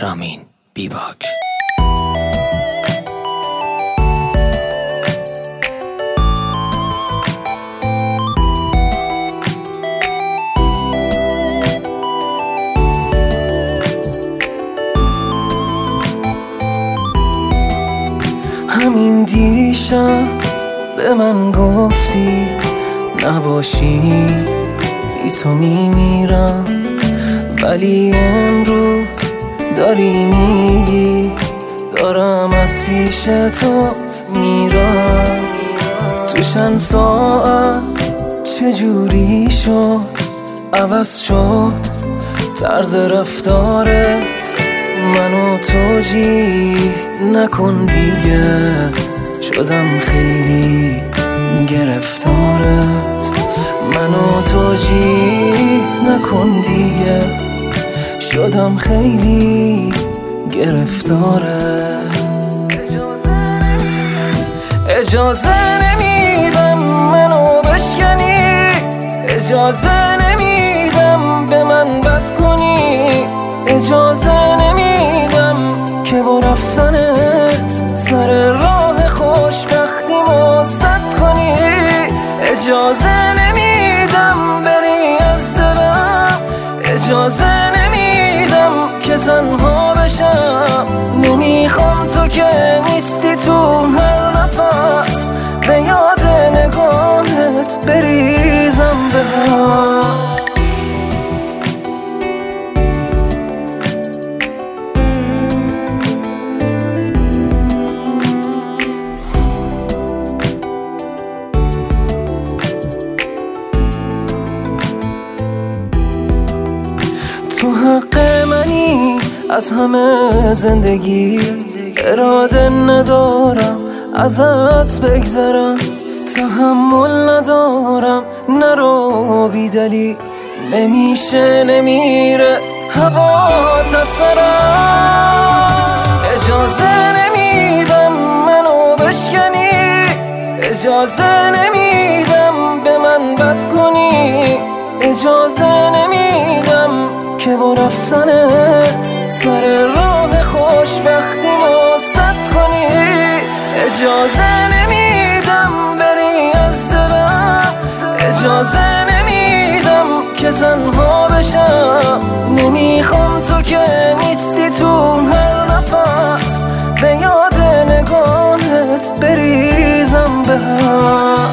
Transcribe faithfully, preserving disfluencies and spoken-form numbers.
رامین بیباک. همین دیشب به من گفتی نباشی بی تو میمیرم، ولی امروز داری میگی دارم از پیش تو میرم. تو چند ساعت چجوری شد عوض شد طرز رفتارت، منو توجیه نکن دیگه، شدم خیلی گرفتارت. منو توجیه نکن دیگه، شدم خیلی گرفتارت. اجازه نمیدم منو بشکنی، اجازه نمیدم به من بد کنی، اجازه نمیدم که با رفتنت سر راه خوشبختیمو سد کنی، اجازه نمیدم بری از دلم، اجازه نمیدم که تنها بشم. نمیخوام تو که نیستی تو هر نفس به یاد نگاهت بریزم به هم. تو حق منی از همه زندگی، اراده ندارم ازت بگذرم، تحمل ندارم نرو بی دلیل، نمیشه نمیره هوات از سرم. اجازه نمیدم منو بشکنی، اجازه نمیدم به من بد کنی، اجازه نمیدم که با رفتنت سر راه خوشبختیمو سد کنی، اجازه نمیدم بری از دلم، اجازه نمیدم که تنها بشم. نمیخوام تو که نیستی تو هر نفس به یاد نگاهت بریزم به هم.